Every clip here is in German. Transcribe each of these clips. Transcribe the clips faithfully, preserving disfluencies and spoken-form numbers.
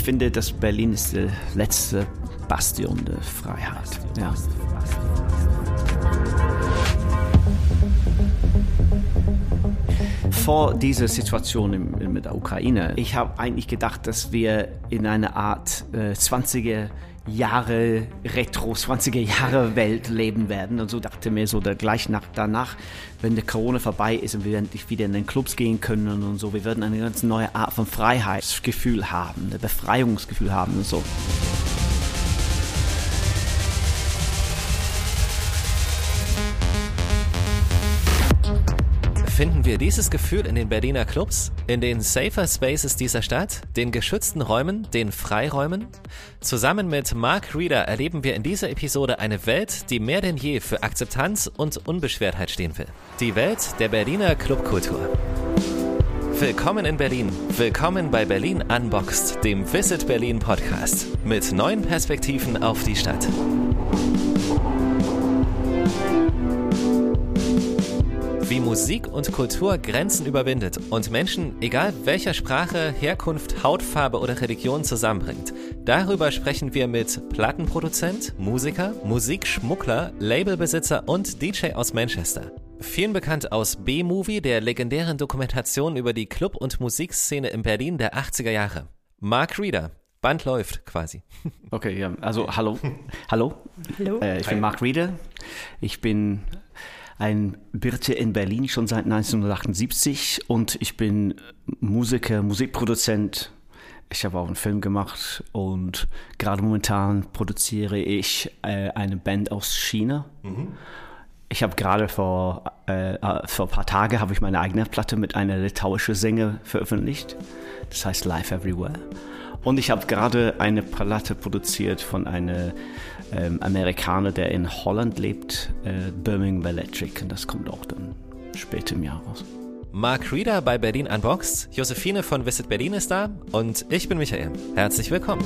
finde, dass Berlin ist die letzte Bastion der Freiheit. Ja. Vor dieser Situation im, mit der Ukraine, ich habe eigentlich gedacht, dass wir in einer Art äh, zwanziger Jahre Retro, zwanziger Jahre Welt leben werden. Und so dachte mir so, der gleich nach, danach, wenn der Corona vorbei ist und wir endlich wieder in den Clubs gehen können und so, wir werden eine ganz neue Art von Freiheitsgefühl haben, ein Befreiungsgefühl haben und so. Finden wir dieses Gefühl in den Berliner Clubs, in den Safer Spaces dieser Stadt, den geschützten Räumen, den Freiräumen? Zusammen mit Mark Reeder erleben wir in dieser Episode eine Welt, die mehr denn je für Akzeptanz und Unbeschwertheit stehen will. Die Welt der Berliner Clubkultur. Willkommen in Berlin. Willkommen bei Berlin Unboxed, dem Visit Berlin Podcast. Mit neuen Perspektiven auf die Stadt. Wie Musik und Kultur Grenzen überwindet und Menschen, egal welcher Sprache, Herkunft, Hautfarbe oder Religion zusammenbringt. Darüber sprechen wir mit Plattenproduzent, Musiker, Musikschmuggler, Labelbesitzer und D J aus Manchester. Vielen bekannt aus B-Movie, der legendären Dokumentation über die Club- und Musikszene in Berlin der achtziger Jahre. Mark Reeder. Band läuft quasi. Okay, ja, also hallo. Hallo. Hallo. Äh, ich bin Mark Reeder. Ich bin ein Birte in Berlin schon seit neunzehnhundertachtundsiebzig und ich bin Musiker, Musikproduzent. Ich habe auch einen Film gemacht und gerade momentan produziere ich äh, eine Band aus China. Mhm. Ich habe gerade vor, äh, vor ein paar Tagen habe ich meine eigene Platte mit einer litauischen Sänger veröffentlicht. Das heißt Live Everywhere. Und ich habe gerade eine Platte produziert von einem ähm, Amerikaner, der in Holland lebt, äh, Birmingham Electric. Und das kommt auch dann später im Jahr raus. Mark Reeder bei Berlin Unboxed, Josephine von Visit Berlin ist da und ich bin Michael. Herzlich willkommen.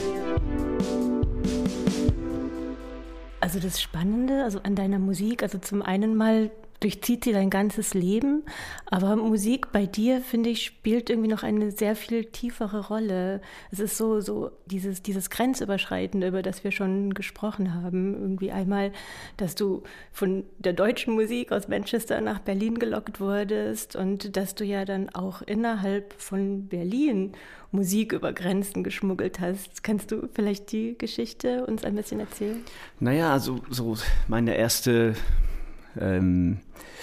Also das Spannende also an deiner Musik, also zum einen mal durchzieht sie dein ganzes Leben, aber Musik bei dir, finde ich, spielt irgendwie noch eine sehr viel tiefere Rolle. Es ist so, so dieses, dieses Grenzüberschreitende, über das wir schon gesprochen haben. Irgendwie einmal, dass du von der deutschen Musik aus Manchester nach Berlin gelockt wurdest und dass du ja dann auch innerhalb von Berlin Musik über Grenzen geschmuggelt hast. Kannst du vielleicht die Geschichte uns ein bisschen erzählen? Naja, also so meine erste Ähm,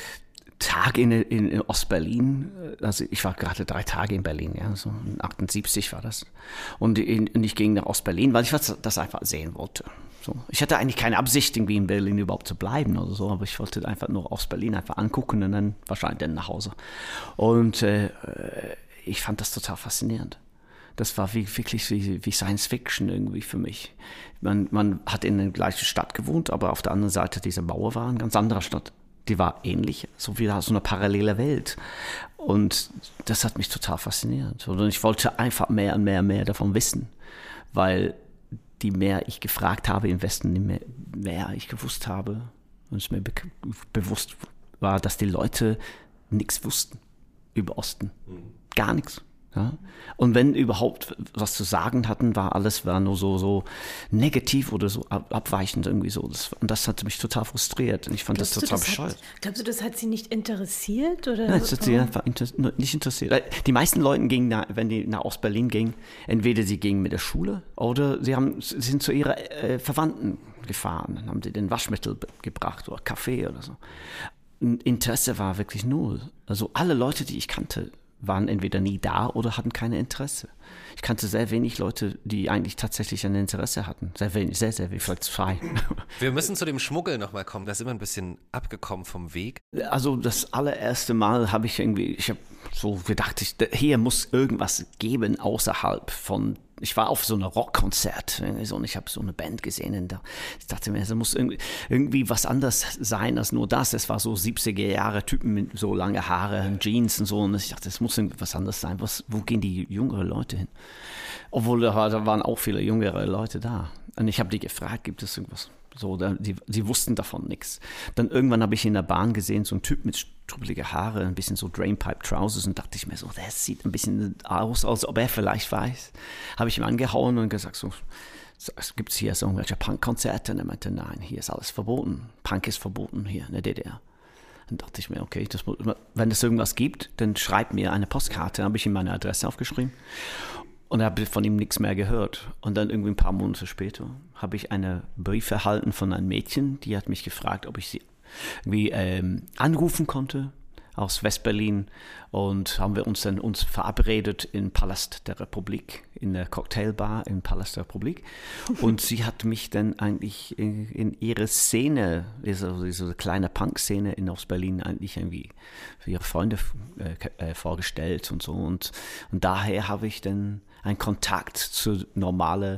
Tag in, in, in Ostberlin, also ich war gerade drei Tage in Berlin, ja, so achtundsiebzig war das. Und, in, und ich ging nach Ostberlin, weil ich das einfach sehen wollte. So. Ich hatte eigentlich keine Absicht, irgendwie in Berlin überhaupt zu bleiben oder so, aber ich wollte einfach nur Ostberlin einfach angucken und dann wahrscheinlich dann nach Hause. Und äh, ich fand das total faszinierend. Das war wie, wirklich wie, wie Science Fiction irgendwie für mich. Man, man hat in der gleichen Stadt gewohnt, aber auf der anderen Seite dieser Mauer war eine ganz andere Stadt. Die war ähnlich, so wie so eine parallele Welt. Und das hat mich total fasziniert. Und ich wollte einfach mehr und mehr und mehr davon wissen, weil die mehr ich gefragt habe im Westen, die mehr, mehr ich gewusst habe und es mir be- bewusst war, dass die Leute nichts wussten über Osten. Gar nichts. Ja? Und wenn überhaupt was zu sagen hatten, war alles war nur so, so negativ oder so ab, abweichend irgendwie so. Das, und das hat mich total frustriert. Und ich fand glaubst das total bescheuert. Glaubst du, das hat sie nicht interessiert? Oder? Nein, das hat sie einfach inter- nicht interessiert. Die meisten Leute gingen, nach, wenn die nach Ostberlin gingen, entweder sie gingen mit der Schule oder sie, haben, sie sind zu ihren äh, Verwandten gefahren. Dann haben sie den Waschmittel gebracht oder Kaffee oder so. Interesse war wirklich null. Also alle Leute, die ich kannte, waren entweder nie da oder hatten keine Interesse. Ich kannte sehr wenig Leute, die eigentlich tatsächlich ein Interesse hatten. Sehr wenig, sehr, sehr wenig, vielleicht zwei. Wir müssen zu dem Schmuggel nochmal kommen. Da sind wir ein bisschen abgekommen vom Weg. Also das allererste Mal habe ich irgendwie, ich habe so gedacht, ich, hier muss irgendwas geben außerhalb von, ich war auf so einem Rockkonzert und ich habe so eine Band gesehen und da, ich dachte mir, es muss irgendwie, irgendwie was anderes sein als nur das. Es war so siebziger Jahre Typen mit so lange Haare und Jeans und so und ich dachte, es muss irgendwas anderes sein. Was, wo gehen die jüngeren Leute hin? Obwohl da, war, da waren auch viele jüngere Leute da. Und ich habe die gefragt, gibt es irgendwas So, da, die, die wussten davon nichts. Dann irgendwann habe ich in der Bahn gesehen, so ein Typ mit strubbelige Haare, ein bisschen so Drainpipe-Trousers und dachte ich mir so, der sieht ein bisschen aus, als ob er vielleicht weiß. Habe ich ihm angehauen und gesagt so, gibt es hier so irgendwelche Punk-Konzerte? Und er meinte, nein, hier ist alles verboten. Punk ist verboten hier in der D D R. Dann dachte ich mir, okay, das, wenn es irgendwas gibt, dann schreib mir eine Postkarte. Dann habe ich ihm meine Adresse aufgeschrieben. Und habe von ihm nichts mehr gehört. Und dann irgendwie ein paar Monate später habe ich einen Brief erhalten von einem Mädchen, die hat mich gefragt, ob ich sie irgendwie ähm, anrufen konnte aus Westberlin. Und haben wir uns dann uns verabredet im Palast der Republik, in der Cocktailbar im Palast der Republik. Und sie hat mich dann eigentlich in, in ihre Szene, diese, diese kleine Punk-Szene in Ostberlin eigentlich irgendwie für ihre Freunde äh, vorgestellt und so. Und, und daher habe ich dann einen Kontakt zu normalen,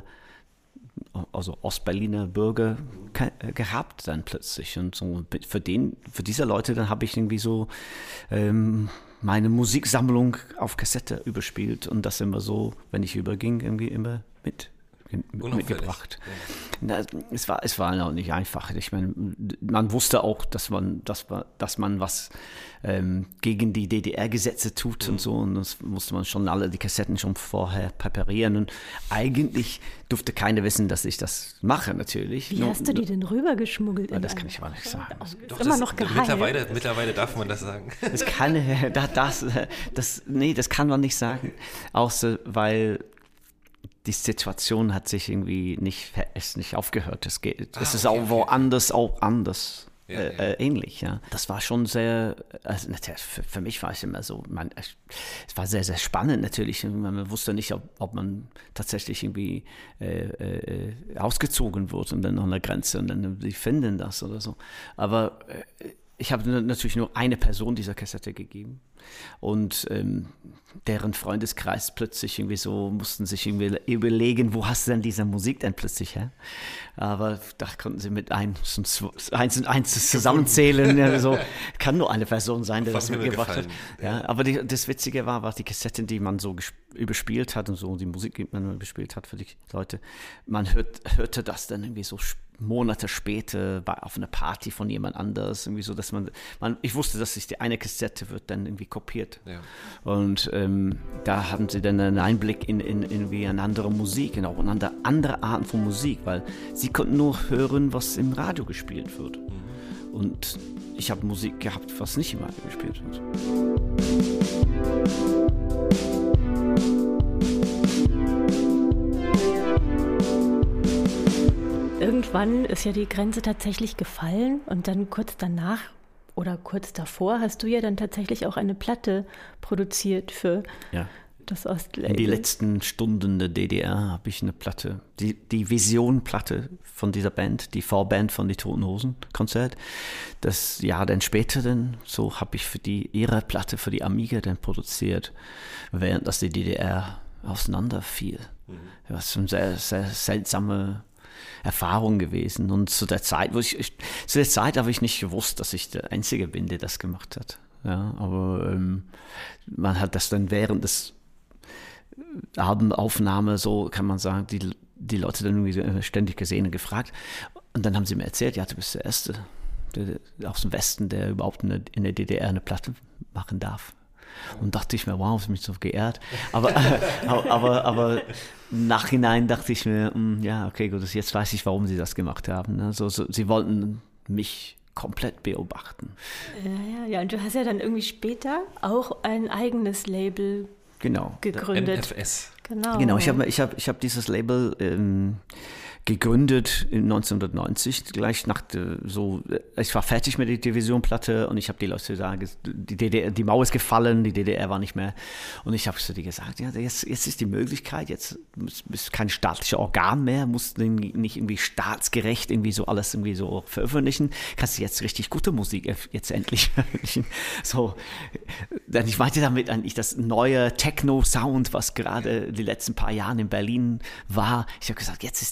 also Ostberliner Bürger gehabt dann plötzlich. Und so für den, für diese Leute dann habe ich irgendwie so ähm, meine Musiksammlung auf Kassette überspielt und das immer so, wenn ich überging, irgendwie immer mit, mit mitgebracht. Ja. Na, es war, es war auch nicht einfach. Ich meine, man wusste auch, dass man, dass man, dass man was ähm, gegen die D D R-Gesetze tut mhm. und so. Und das musste man schon alle die Kassetten schon vorher präparieren. Und eigentlich durfte keiner wissen, dass ich das mache, natürlich. Wie Nur, hast du die denn rübergeschmuggelt? Ja, das kann ich aber nicht sagen. Oh, ist Doch, immer das, noch geheim. Mittlerweile, mittlerweile darf man das sagen. Das kann, das, das, nee, das kann man nicht sagen. Außer, weil die Situation hat sich irgendwie nicht, ist nicht aufgehört. Es geht, es ah, ist okay, auch woanders okay. auch anders ja, äh, ja. Äh, ähnlich. Ja, das war schon sehr. Also für, für mich war es immer so. Man, es war sehr sehr spannend natürlich. Man wusste nicht, ob, ob man tatsächlich irgendwie äh, äh, ausgezogen wird und dann an der Grenze und dann die finden das oder so. Aber äh, ich habe natürlich nur eine Person dieser Kassette gegeben. Und ähm, deren Freundeskreis plötzlich irgendwie so, mussten sich irgendwie überlegen, wo hast du denn diese Musik denn plötzlich her? Aber da konnten sie mit eins und eins, und eins zusammenzählen. Ja, so. Kann nur eine Person sein, der das mitgebracht hat. Ja, aber die, das Witzige war, war die Kassetten, die man so überspielt hat und so, die Musik, die man überspielt hat für die Leute, man hört, hörte das dann irgendwie so Monate später bei, auf einer Party von jemand anders, irgendwie so, dass man, man ich wusste, dass sich die eine Kassette wird dann irgendwie kopiert. Ja. Und ähm, da haben sie dann einen Einblick in, in, in irgendwie eine andere Musik, in auch eine andere Arten von Musik, weil sie konnten nur hören, was im Radio gespielt wird. Mhm. Und ich habe Musik gehabt, was nicht im Radio gespielt wird. Irgendwann ist ja die Grenze tatsächlich gefallen und dann kurz danach oder kurz davor hast du ja dann tatsächlich auch eine Platte produziert für ja. das Ostlabel. In die letzten Stunden der D D R habe ich eine Platte, die, die Vision-Platte von dieser Band, die Vorband von die Toten Hosen Konzert. Das Jahr dann später dann, so habe ich für die ihre Platte für die Amiga dann produziert, während das die D D R auseinanderfiel. Mhm. Das war eine sehr, sehr seltsame Erfahrung gewesen. Und zu der Zeit, wo ich, ich zu der Zeit habe ich nicht gewusst, dass ich der Einzige bin, der das gemacht hat. Ja, aber ähm, man hat das dann während des Albenaufnahme, so kann man sagen, die, die Leute dann irgendwie ständig gesehen und gefragt. Und dann haben sie mir erzählt, ja, du bist der Erste der, aus dem Westen, der überhaupt in der, in der D D R eine Platte machen darf. Und dachte ich mir, wow, ich bin mich so geehrt. Aber, äh, aber, aber, aber im Nachhinein dachte ich mir, mh, ja, okay, gut, jetzt weiß ich, warum sie das gemacht haben. Ne? So, so, sie wollten mich komplett beobachten. Ja, ja, ja. Und du hast ja dann irgendwie später auch ein eigenes Label genau. gegründet. N F S. Genau. Genau, ich habe ich hab, ich hab dieses Label ähm, gegründet in neunzehnhundertneunzig, gleich nach der, so, ich war fertig mit der Division-Platte und ich habe die Leute gesagt, die, D D R, die Mauer ist gefallen, die D D R war nicht mehr und ich habe zu dir gesagt, ja, jetzt, jetzt ist die Möglichkeit, jetzt ist kein staatliches Organ mehr, musst nicht irgendwie staatsgerecht irgendwie so alles irgendwie so veröffentlichen, kannst du jetzt richtig gute Musik jetzt endlich veröffentlichen. So, ich meinte damit eigentlich das neue Techno-Sound, was gerade die letzten paar Jahre in Berlin war. Ich habe gesagt, jetzt ist die Möglichkeit,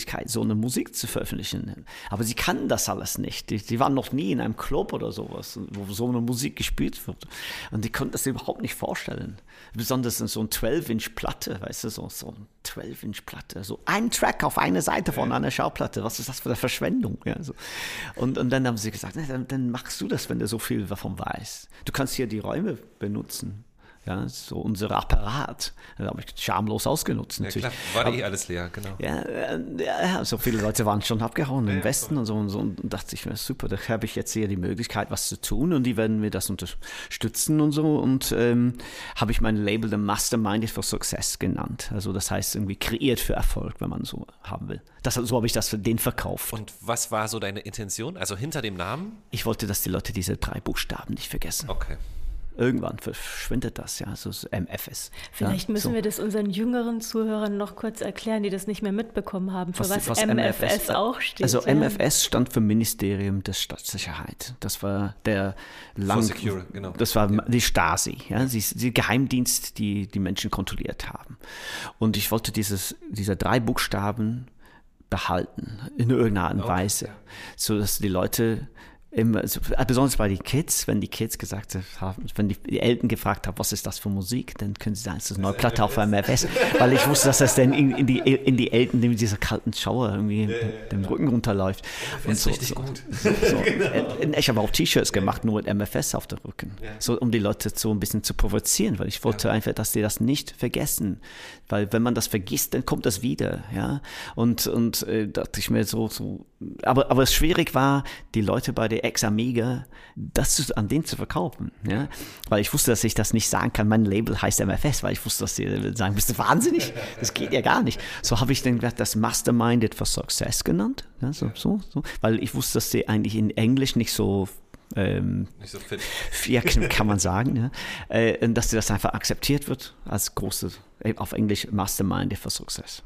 Möglichkeit, so eine Musik zu veröffentlichen. Aber sie kannten das alles nicht. Die, die waren noch nie in einem Club oder sowas, wo so eine Musik gespielt wird. Und die konnten das überhaupt nicht vorstellen. Besonders in so einer zwölf-Inch-Platte, weißt du, so, so eine zwölf-Inch-Platte. So ein Track auf eine Seite von einer Schallplatte. Was ist das für eine Verschwendung? Ja, so. und, und dann haben sie gesagt, na, dann, dann machst du das, wenn du so viel davon weißt. Du kannst hier die Räume benutzen. Ja, so unser Apparat. Da habe ich schamlos ausgenutzt. Ja, klar, war aber, eh alles leer, genau. Ja, ja, so viele Leute waren schon abgehauen ja, im Westen ja. und so, und so. Und dachte ich mir, super, da habe ich jetzt hier die Möglichkeit, was zu tun und die werden mir das unterstützen und so. Und ähm, habe ich mein Label The Masterminded for Success genannt. Also das heißt irgendwie kreiert für Erfolg, wenn man so haben will. Das, so habe ich das für den verkauft. Und was war so deine Intention? Also hinter dem Namen? Ich wollte, dass die Leute diese drei Buchstaben nicht vergessen. Okay. Irgendwann verschwindet das, ja, so M F S. Vielleicht ja, müssen so. wir das unseren jüngeren Zuhörern noch kurz erklären, die das nicht mehr mitbekommen haben, für was, was, was M F S, M F S auch steht. Also ja. M F S stand für Ministerium der Staatssicherheit. Das war der lang, Secure, genau. Das war ja. die Stasi, ja, die, die Geheimdienst, die die Menschen kontrolliert haben. Und ich wollte dieses, diese drei Buchstaben behalten, in irgendeiner Art und okay, Weise, ja. so dass die Leute immer, besonders bei den Kids, wenn die Kids gesagt haben, wenn die, die Eltern gefragt haben, was ist das für Musik, dann können sie sagen, es ist eine neue Platte auf M F S, weil ich wusste, dass das dann in, in die in die Eltern mit dieser kalten Schauer irgendwie ja, ja, dem Rücken runterläuft. Und so, richtig so, gut. So, genau. Ich habe auch T-Shirts gemacht, nur mit M F S auf dem Rücken, ja. so um die Leute so ein bisschen zu provozieren, weil ich wollte ja. einfach, dass die das nicht vergessen, weil wenn man das vergisst, dann kommt das wieder, ja. Und und äh, dachte ich mir so so, aber aber es schwierig war, die Leute bei der Ex-Amiga, das an denen zu verkaufen, ja, weil ich wusste, dass ich das nicht sagen kann, mein Label heißt M F S, weil ich wusste, dass sie sagen, bist du wahnsinnig? Das geht ja gar nicht. So habe ich dann das Masterminded for Success genannt, ja, so, so, so, weil ich wusste, dass sie eigentlich in Englisch nicht so Ähm, nicht so fit. Ja, kann man sagen, ja. Äh, dass das einfach akzeptiert wird als große, auf Englisch Masterminded for Success.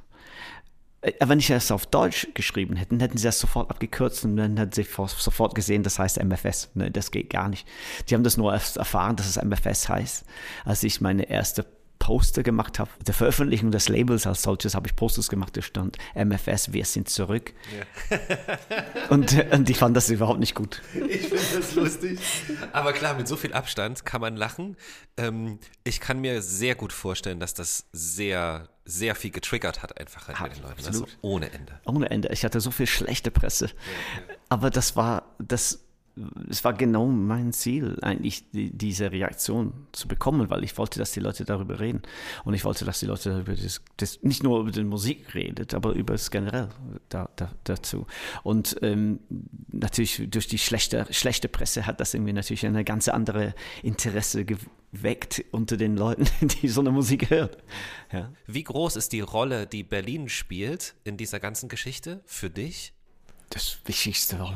Wenn ich das auf Deutsch geschrieben hätte, hätten sie das sofort abgekürzt und dann hätten sie sofort gesehen, das heißt M F S. Ne, das geht gar nicht. Die haben das nur erst erfahren, dass es M F S heißt, als ich meine erste Poster gemacht habe. Der Veröffentlichung des Labels als solches habe ich Posters gemacht, da stand M F S, wir sind zurück. Ja. und, und ich fand das überhaupt nicht gut. Ich finde das lustig. Aber klar, mit so viel Abstand kann man lachen. Ähm, ich kann mir sehr gut vorstellen, dass das sehr, sehr viel getriggert hat einfach halt bei den Leuten. Also ohne Ende. Ohne Ende. Ich hatte so viel schlechte Presse. Ja, ja. Aber das war, das Es war genau mein Ziel, eigentlich die, diese Reaktion zu bekommen, weil ich wollte, dass die Leute darüber reden. Und ich wollte, dass die Leute über das, das nicht nur über die Musik redet, aber über das generell da, da, dazu. Und ähm, natürlich durch die schlechte, schlechte Presse hat das irgendwie natürlich eine ganz andere Interesse geweckt unter den Leuten, die so eine Musik hören. Ja. Wie groß ist die Rolle, die Berlin spielt in dieser ganzen Geschichte für dich? Das wichtigste Rolle.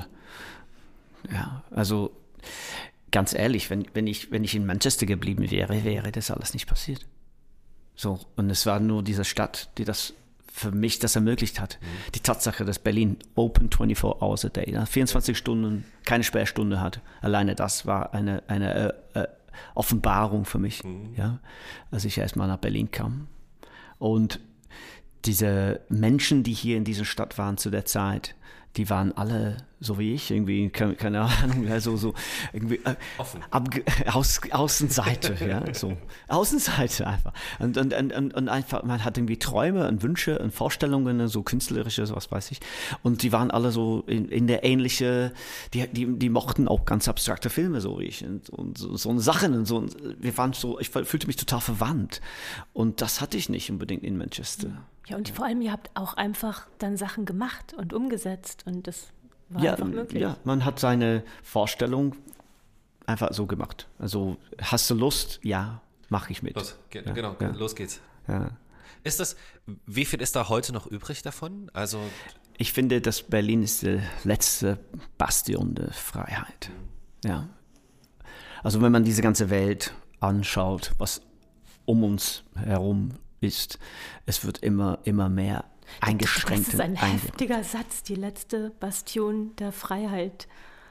Ja, also ganz ehrlich, wenn, wenn, ich, wenn ich in Manchester geblieben wäre, wäre das alles nicht passiert. So, und es war nur diese Stadt, die das für mich das ermöglicht hat. Mhm. Die Tatsache, dass Berlin open vierundzwanzig hours a day, vierundzwanzig Stunden, keine Sperrstunde hat, alleine das war eine, eine äh, äh, Offenbarung für mich, mhm. ja, als ich erst mal nach Berlin kam. Und diese Menschen, die hier in dieser Stadt waren zu der Zeit, die waren alle so wie ich, irgendwie, keine, keine Ahnung, also so irgendwie äh, offen. Abge- Aus, Außenseite, ja, so. Außenseite einfach. Und, und, und, und einfach, man hat irgendwie Träume und Wünsche und Vorstellungen, so künstlerische, so was weiß ich. Und die waren alle so in, in der ähnliche, die, die, die mochten auch ganz abstrakte Filme, so wie ich. Und, und so, so Sachen und so. Und wir waren so, ich fühlte mich total verwandt. Und das hatte ich nicht unbedingt in Manchester. Ja, und vor allem, ihr habt auch einfach dann Sachen gemacht und umgesetzt und das war ja, einfach möglich. Ja, man hat seine Vorstellung einfach so gemacht. Also, hast du Lust? Ja, mache ich mit. Los, ge- ja, genau, ja. los geht's. Ja. Ist das, wie viel ist da heute noch übrig davon? Also ich finde, dass Berlin ist die letzte Bastion der Freiheit. Ja. Also wenn man diese ganze Welt anschaut, was um uns herum ist, es wird immer, immer mehr eingeschränkt. Das ist ein heftiger Satz, die letzte Bastion der Freiheit.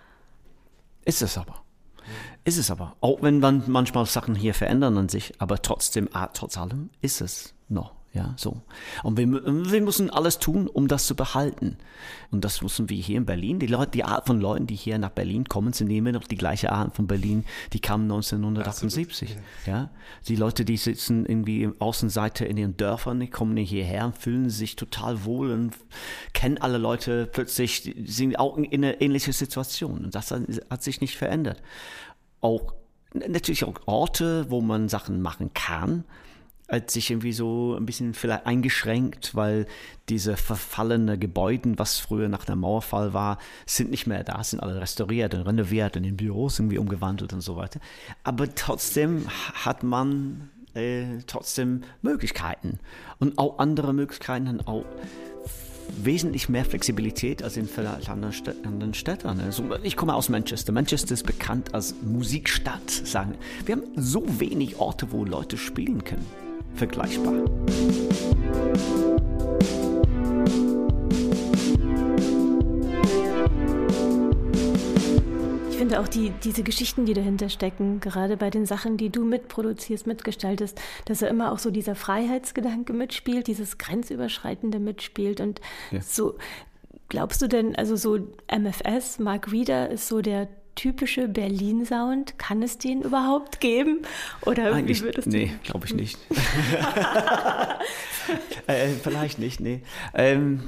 Ist es aber. Ist es aber. Auch wenn man manchmal Sachen hier verändern an sich, aber trotzdem, trotz allem ist es noch. Ja, so. Und wir, wir müssen alles tun, um das zu behalten. Und das müssen wir hier in Berlin. Die Leute, die Art von Leuten, die hier nach Berlin kommen, sind immer noch die gleiche Art von Berlin, die kamen neunzehnhundertachtundsiebzig. Absolut. Ja. Die Leute, die sitzen irgendwie im Außenseite in ihren Dörfern, die kommen hierher und fühlen sich total wohl und kennen alle Leute plötzlich, sind auch in einer ähnlichen Situation. Und das hat sich nicht verändert. Auch natürlich auch Orte, wo man Sachen machen kann, hat sich irgendwie so ein bisschen vielleicht eingeschränkt, weil diese verfallenen Gebäude, was früher nach dem Mauerfall war, sind nicht mehr da, sind alle restauriert und renoviert und in Büros irgendwie umgewandelt und so weiter. Aber trotzdem hat man äh, trotzdem Möglichkeiten und auch andere Möglichkeiten und auch wesentlich mehr Flexibilität als in vielleicht anderen Städten. Also ich komme aus Manchester. Manchester ist bekannt als Musikstadt. Sagen. Wir haben so wenig Orte, wo Leute spielen können. Vergleichbar. Ich finde auch die, diese Geschichten, die dahinter stecken, gerade bei den Sachen, die du mitproduzierst, mitgestaltest, dass er immer auch so dieser Freiheitsgedanke mitspielt, dieses Grenzüberschreitende mitspielt. Und ja. so, glaubst du denn, also so M F S, Mark Reeder ist so der typische Berlin-Sound, kann es den überhaupt geben? Oder Eigentlich, wie würdest du? Nee, glaube ich nicht. äh, vielleicht nicht, nee. Ähm,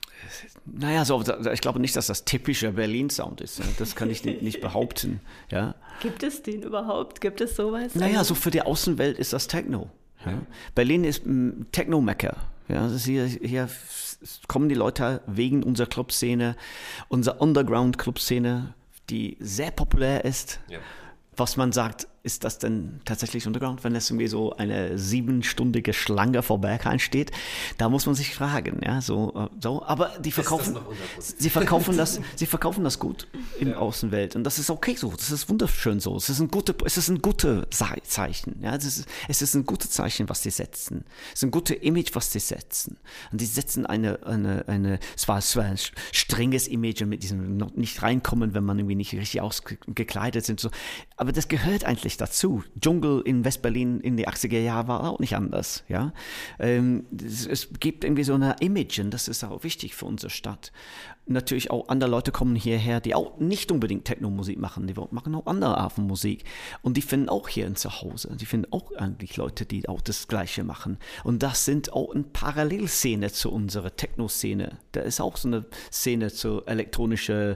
naja, so, ich glaube nicht, dass das typische Berlin-Sound ist. Das kann ich nicht behaupten. Ja. Gibt es den überhaupt? Gibt es sowas? Naja, so für die Außenwelt ist das Techno. Ja. Berlin ist ein Techno-Mekka. Ja, also hier, hier kommen die Leute wegen unserer Clubszene, unserer Underground-Clubszene, die sehr populär ist. Ja. Was man sagt, ist das denn tatsächlich Underground, wenn es irgendwie so eine siebenstündige Schlange vor Berghain steht? Da muss man sich fragen, ja, so, so. Aber die verkaufen, sie verkaufen das, sie verkaufen das gut in der ja. Außenwelt und das ist okay so, das ist wunderschön so. Es ist ein gutes, es ist ein gutes Zeichen, ja, es ist, es ist ein gutes Zeichen, was sie setzen. Es ist ein gutes Image, was sie setzen. Und die setzen eine, eine, eine, es war, es war ein strenges Image mit diesem noch nicht reinkommen, wenn man irgendwie nicht richtig ausgekleidet sind, so. Aber das gehört eigentlich dazu. Dschungel in Westberlin in die achtziger Jahre war auch nicht anders. Ja? Ähm, es, es gibt irgendwie so eine Image und das ist auch wichtig für unsere Stadt. Natürlich auch andere Leute kommen hierher, die auch nicht unbedingt Techno-Musik machen, die machen auch andere Art von Musik und die finden auch hier ein Zuhause. Die finden auch eigentlich Leute, die auch das Gleiche machen. Und das sind auch eine Parallelszene zu unserer Techno-Szene. Da ist auch so eine Szene zur elektronischen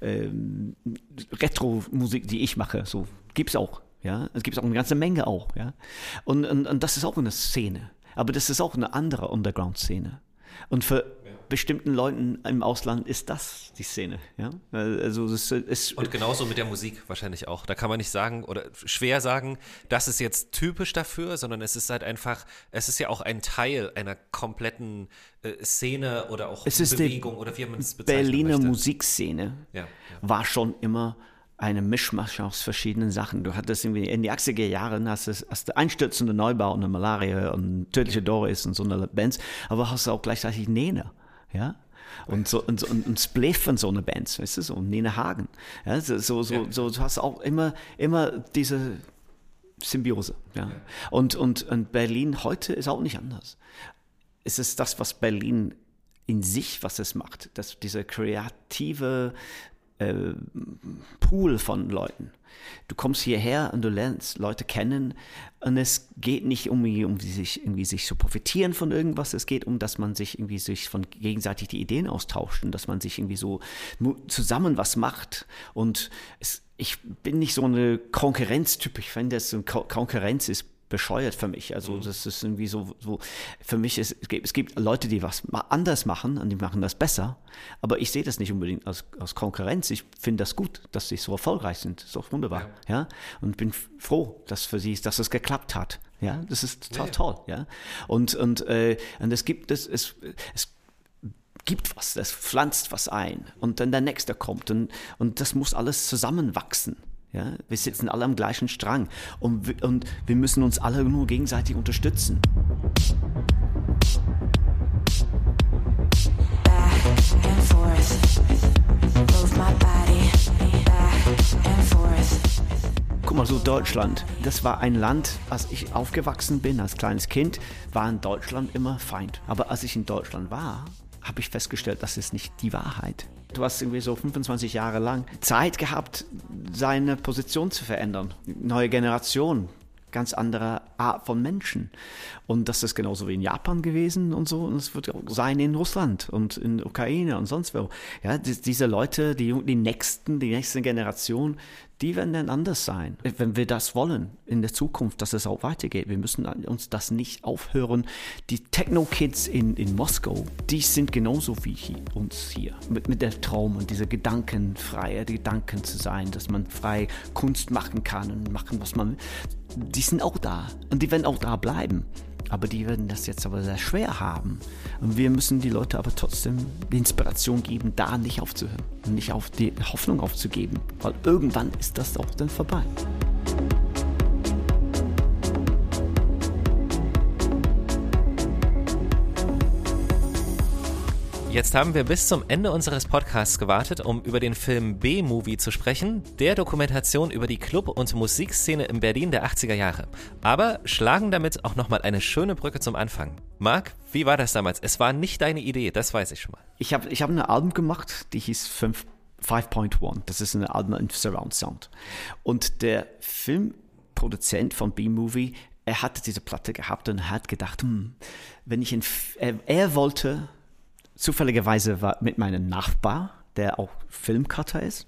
ähm, Retro-Musik, die ich mache. So gibt's auch. Ja, es gibt auch eine ganze Menge auch, ja. Und, und, und das ist auch eine Szene. Aber das ist auch eine andere Underground-Szene. Und für ja. bestimmten Leuten im Ausland ist das die Szene, ja. Also es ist und genauso mit der Musik wahrscheinlich auch. Da kann man nicht sagen oder schwer sagen, das ist jetzt typisch dafür, sondern es ist halt einfach, es ist ja auch ein Teil einer kompletten äh, Szene oder auch es ist Bewegung oder wie man es bezeichnen Berliner möchte. Musikszene ja, ja. war schon immer eine Mischmasch aus verschiedenen Sachen. Du hattest irgendwie in die achtziger Jahren hast du, hast du einstürzende Neubau und eine Malaria und tödliche Doris und so eine Bands, aber hast du auch gleichzeitig Nena, ja, und so und, und, und Spliff und so eine Bands, weißt du, so Nena Hagen, ja, so so so, so du hast auch immer immer diese Symbiose, ja, ja. Und, und und Berlin heute ist auch nicht anders. Es ist das, was Berlin in sich, was es macht, dass diese kreative Äh, Pool von Leuten. Du kommst hierher und du lernst Leute kennen und es geht nicht um, um sich irgendwie sich zu profitieren von irgendwas, es geht um, dass man sich irgendwie sich von gegenseitig die Ideen austauscht und dass man sich irgendwie so zusammen was macht und es, ich bin nicht so eine Konkurrenztyp, ich finde, dass Ko- Konkurrenz ist bescheuert für mich. Also das ist irgendwie so, so für mich ist, es gibt, es gibt Leute, die was anders machen und die machen das besser, aber ich sehe das nicht unbedingt als, als Konkurrenz. Ich finde das gut, dass sie so erfolgreich sind. Das ist doch wunderbar. Ja. Ja? Und bin froh, dass für sie, dass es geklappt hat. Ja, das ist total ja. toll. Ja. Und, und, äh, und es gibt, das, es, es gibt was, das pflanzt was ein und dann der nächste kommt und, und das muss alles zusammenwachsen. Ja, wir sitzen alle am gleichen Strang und wir, und wir müssen uns alle nur gegenseitig unterstützen. Back and forth. Move my body. Back and forth. Guck mal, Also Deutschland, das war ein Land, als ich aufgewachsen bin, als kleines Kind, war in Deutschland immer Feind. Aber als ich in Deutschland war, habe ich festgestellt, das ist nicht die Wahrheit. Du hast irgendwie so fünfundzwanzig Jahre lang Zeit gehabt, seine Position zu verändern. Neue Generation, ganz andere Art von Menschen. Und das ist genauso wie in Japan gewesen und so. Und es wird auch sein in Russland und in Ukraine und sonst wo. Ja, die, diese Leute, die, die nächsten, die nächste Generation, die werden dann anders sein. Wenn wir das wollen in der Zukunft, dass es auch weitergeht. Wir müssen uns das nicht aufhören. Die Techno-Kids in, in Moskau, die sind genauso wie hier, uns hier. Mit, mit der Traum und dieser Gedanken, freie Gedanken zu sein, dass man frei Kunst machen kann und machen, was man will. Die sind auch da und die werden auch da bleiben. Aber die werden das jetzt aber sehr schwer haben. Und wir müssen die Leute aber trotzdem die Inspiration geben, da nicht aufzuhören und nicht auf die Hoffnung aufzugeben. Weil irgendwann ist das auch dann vorbei. Jetzt haben wir bis zum Ende unseres Podcasts gewartet, um über den Film B-Movie zu sprechen, der Dokumentation über die Club- und Musikszene in Berlin der achtziger Jahre. Aber schlagen damit auch nochmal eine schöne Brücke zum Anfang. Marc, wie war das damals? Es war nicht deine Idee, das weiß ich schon mal. Ich habe ich hab ein Album gemacht, die hieß fünf Punkt eins. Das ist ein Album in Surround Sound. Und der Filmproduzent von B-Movie, er hatte diese Platte gehabt und hat gedacht, hm, wenn ich in, er, er wollte... Zufälligerweise war mit meinem Nachbar, der auch Filmcutter ist,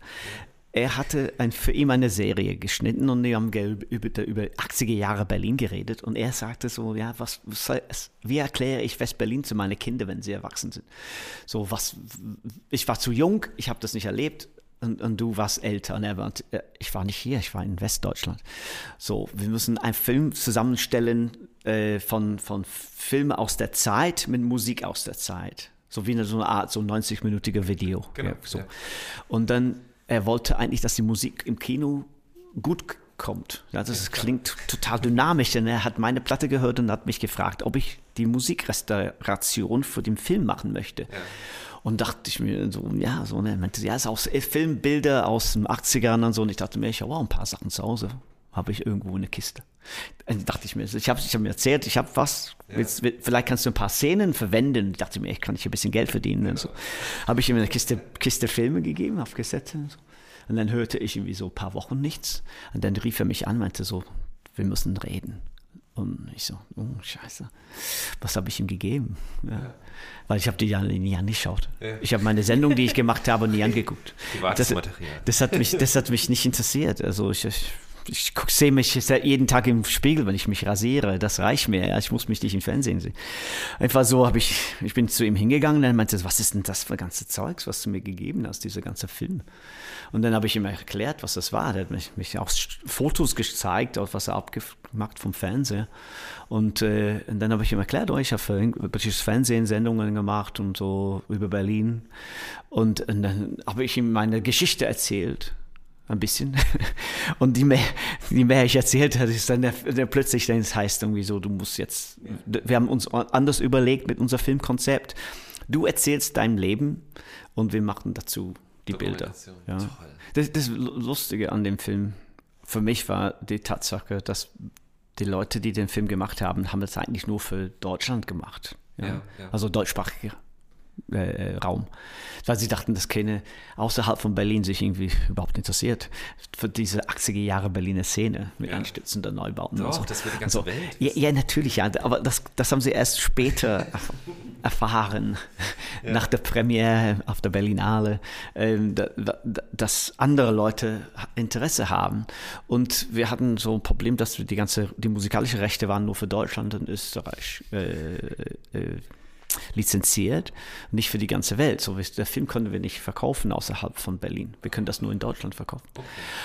er hatte ein, für ihn eine Serie geschnitten und die haben über, über achtziger Jahre Berlin geredet und er sagte so, ja, was, was wie erkläre ich West-Berlin zu meinen Kindern, wenn sie erwachsen sind? So, was, ich war zu jung, ich habe das nicht erlebt und, und du warst älter und er war, ich war nicht hier, ich war in Westdeutschland. So, wir müssen einen Film zusammenstellen äh, von, von Filmen aus der Zeit mit Musik aus der Zeit. So wie eine, so eine Art, so ein neunzig-minütiger Video. Genau, ja, so. Ja. Und dann, er wollte eigentlich, dass die Musik im Kino gut kommt. Ja, das ja, klingt total dynamisch, denn er hat meine Platte gehört und hat mich gefragt, ob ich die Musikrestauration für den Film machen möchte. Ja. Und dachte ich mir so, ja, so, ne, meinte, ja, ist aus Filmbilder aus den achtzigern und so. Und ich dachte mir, ich habe auch ein paar Sachen zu Hause. Habe ich irgendwo in der Kiste. Dann dachte ich mir, ich habe ich hab mir erzählt, ich habe was, ja. willst, vielleicht kannst du ein paar Szenen verwenden. Ich dachte mir, ich kann hier ein bisschen Geld verdienen. Und so. Habe ich ihm eine Kiste, Kiste Filme gegeben, auf Kassette. Und, so. Und dann hörte ich irgendwie so ein paar Wochen nichts. Und dann rief er mich an, meinte so, wir müssen reden. Und ich so, oh scheiße, was habe ich ihm gegeben? Ja. Ja. Weil ich habe die ja nie angeschaut. Ja. Ich habe meine Sendung, die ich gemacht habe, nie angeguckt. Das, das, hat mich, das hat mich nicht interessiert. Also ich... ich Ich sehe mich jeden Tag im Spiegel, wenn ich mich rasiere. Das reicht mir. Ja. Ich muss mich nicht im Fernsehen sehen. Einfach so habe ich, ich bin zu ihm hingegangen und er meinte, was ist denn das für ganze Zeugs, was du mir gegeben hast, dieser ganze Film? Und dann habe ich ihm erklärt, was das war. Er hat mich, mich auch Fotos gezeigt, was er abgemacht vom Fernseher. Und, äh, und dann habe ich ihm erklärt, oh, ich habe für britisches Fernsehen Sendungen gemacht und so über Berlin. Und, und dann habe ich ihm meine Geschichte erzählt. Ein bisschen. Und die mehr, die mehr ich erzählt habe, ist dann der, der plötzlich, dann es heißt irgendwie so, du musst jetzt, wir haben uns anders überlegt mit unserem Filmkonzept. Du erzählst dein Leben und wir machen dazu die Bilder. Ja. Das, das Lustige an dem Film für mich war die Tatsache, dass die Leute, die den Film gemacht haben, haben das eigentlich nur für Deutschland gemacht. Ja? Ja, ja. Also deutschsprachige Äh, Raum. Weil sie dachten, dass keine außerhalb von Berlin sich irgendwie überhaupt interessiert für diese achtziger Jahre Berliner Szene mit ja. einstürzender Neubauten. Doch, so. das wird die ganze so. Welt. Ja, ja, natürlich, ja. Aber das, das haben sie erst später erfahren, ja. nach der Premiere auf der Berlinale, ähm, da, da, dass andere Leute Interesse haben. Und wir hatten so ein Problem, dass wir die ganze, die musikalischen Rechte waren nur für Deutschland und Österreich äh, äh, lizenziert, nicht für die ganze Welt. So, der Film konnten wir nicht verkaufen außerhalb von Berlin. Wir können das nur in Deutschland verkaufen. Okay.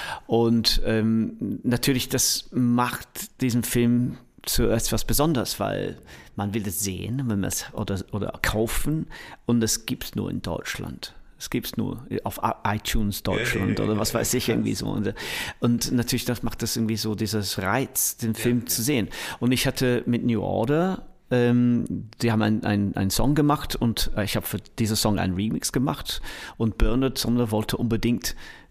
Und ähm, natürlich, das macht diesen Film zu etwas Besonderes, weil man will es sehen, wenn man es oder, oder kaufen und es gibt es nur in Deutschland. Es gibt es nur auf iTunes Deutschland oder was weiß ich irgendwie so. Und, und natürlich, das macht das irgendwie so dieses Reiz, den Film ja, zu sehen. Und ich hatte mit New Order Ähm, die haben einen ein Song gemacht und äh, ich habe für diesen Song einen Remix gemacht und Bernard Sumner wollte unbedingt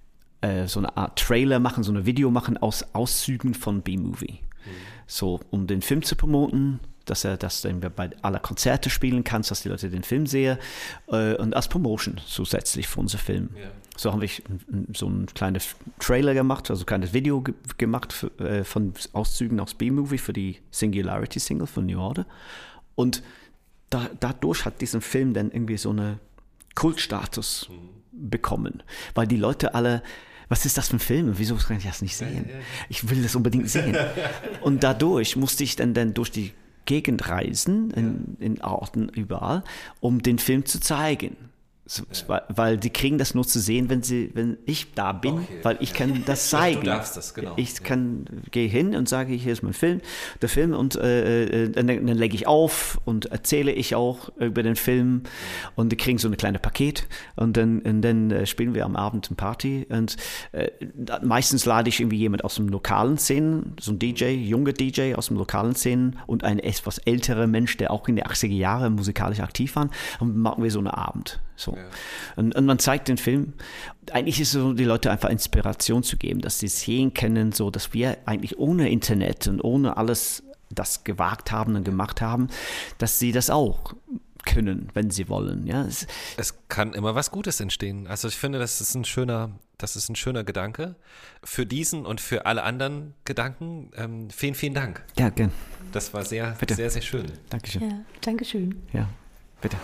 äh, so eine Art Trailer machen, so ein Video machen aus Auszügen von B-Movie. Mhm. So, um den Film zu promoten, dass er das dann bei aller Konzerte spielen kann, dass die Leute den Film sehen äh, und als Promotion zusätzlich für unseren Film. Ja. So haben wir so einen kleinen Trailer gemacht, also ein kleines Video ge- gemacht für, äh, von Auszügen aus B-Movie für die Singularity-Single von New Order. Und da, dadurch hat diesen Film dann irgendwie so einen Kultstatus mhm. bekommen, weil die Leute alle, was ist das für ein Film? Wieso kann ich das nicht sehen? Ja, ja, ja. Ich will das unbedingt sehen. Und dadurch musste ich dann, dann durch die Gegend reisen, in, in Orten überall, um den Film zu zeigen. So, ja. Weil die kriegen das nur zu sehen, wenn sie, wenn ich da bin, okay. weil ich kann das zeigen. Du darfst das, genau. Ich kann, ja. gehe hin und sage, hier ist mein Film, der Film und äh, dann, dann lege ich auf und erzähle ich auch über den Film und die kriegen so eine kleine Paket und dann, und dann äh, spielen wir am Abend eine Party und äh, meistens lade ich irgendwie jemand aus dem lokalen Szenen, so ein D J, junger D J aus dem lokalen Szenen und ein etwas älterer Mensch, der auch in den achtziger Jahren musikalisch aktiv war und machen wir so einen Abend. So. Ja. Und, und man zeigt den Film, eigentlich ist es so, die Leute einfach Inspiration zu geben, dass sie sehen können, so dass wir eigentlich ohne Internet und ohne alles das gewagt haben und gemacht haben, dass sie das auch können, wenn sie wollen. Ja, es, es kann immer was Gutes entstehen. Also ich finde, das ist ein schöner, das ist ein schöner Gedanke. Für diesen und für alle anderen Gedanken, ähm, vielen, vielen Dank. Ja, gern. Das war sehr, bitte. sehr, sehr schön. Dankeschön. Ja, Dankeschön. Ja, bitte.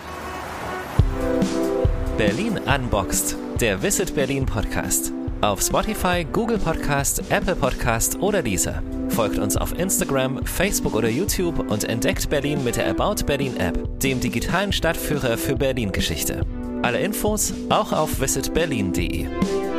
Berlin Unboxed, der Visit Berlin Podcast. Auf Spotify, Google Podcast, Apple Podcast oder Deezer. Folgt uns auf Instagram, Facebook oder YouTube und entdeckt Berlin mit der About Berlin App, dem digitalen Stadtführer für Berlin-Geschichte. Alle Infos auch auf visit berlin punkt de.